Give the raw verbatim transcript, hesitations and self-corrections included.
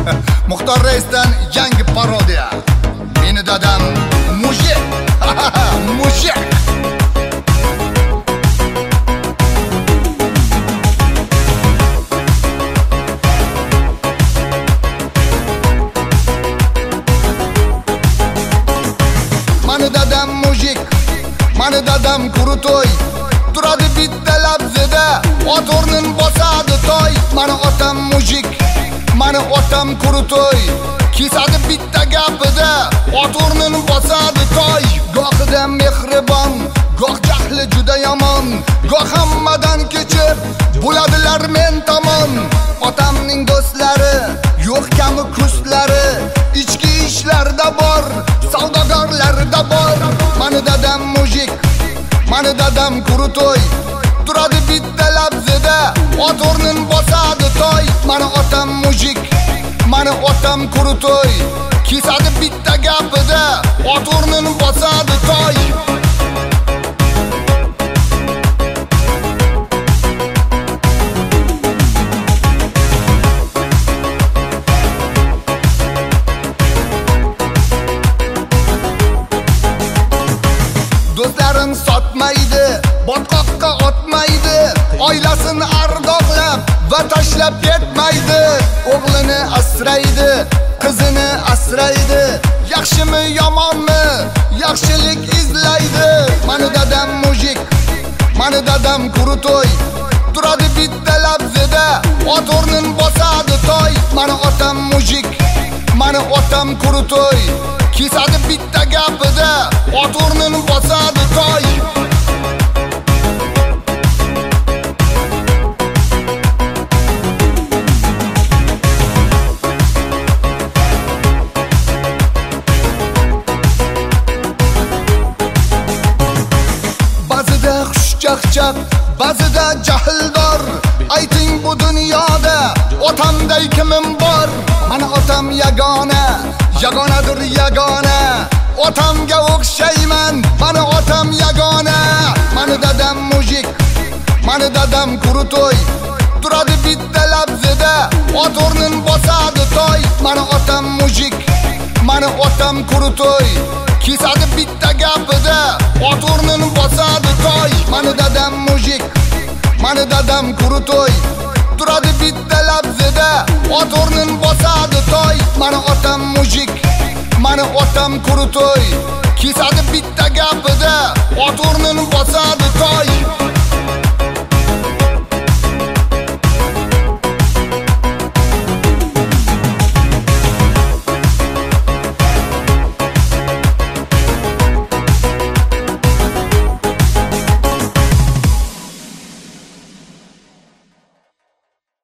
Muxtor Raisdan yangi parodiya. Meni dadam mujik. Mujik. Mani dadam mujik. Mani dadam kurutoy. Turadi bitta labzida, ot o'rnin bosadi toy. Mani otam mujik. Mani otam kurutoy. Kesadi bitta gapida, ot o'rnin bosadi toy. Gohida mehribon, goh jahli juda yomon, goh hammadan kechib bo'ladilar men tomon. Otamning do'stlari yo'q kami kustlari, ichki ishlarda bor, savdogarlarda bor. Mani dadam mujik, mani dadam kurutoy. Turadi bitta labzida, ot o'rnin bosadi toy. Mani otam mujik, mani otam kurutoy. Kesadi bitta gapida, ot o'rnin bosadi toy. Do'stlarin sotmaydi, botqoqqa otmaydi, oilasini ardoqlab va tashlab ketmaydi. O'g'lini asraydi, qizini asraydi. Yaxshimi yomonmi, yaxshilik izlaydi. Mani dadam mujik, mani dadam kurutoy. Turadi bitta labzida, ot o'rnin bosadi toy. Mani otam mujik, mani otam kurutoy. Kesadi bitta gapida, ot o'rnin bosadi toy. Ba'zida xushchaqchaq, ba'zida jahldor. Ayting bu dunyoda otamday kimim bor? Mani otam yagona, yagonadir yagona. Otamga o'xshayman, mani otam yagona. Mani dadam mujik, mani dadam kurutoy. Turadi bitta labzida, ot o'rnin bosadi toy. Mani otam mujik, mani otam kurutoy. Kesadi bitta gapida, ot o'rnin bosadi toy. Mani dadam mujik, mani dadam kurutoy. Turadi bitta labzida, ot o'rnin bosadi toy. Mani otam mujik, mani otam kurutoy. Kesadi bitta gapida, ot o'rnin bosadi toy.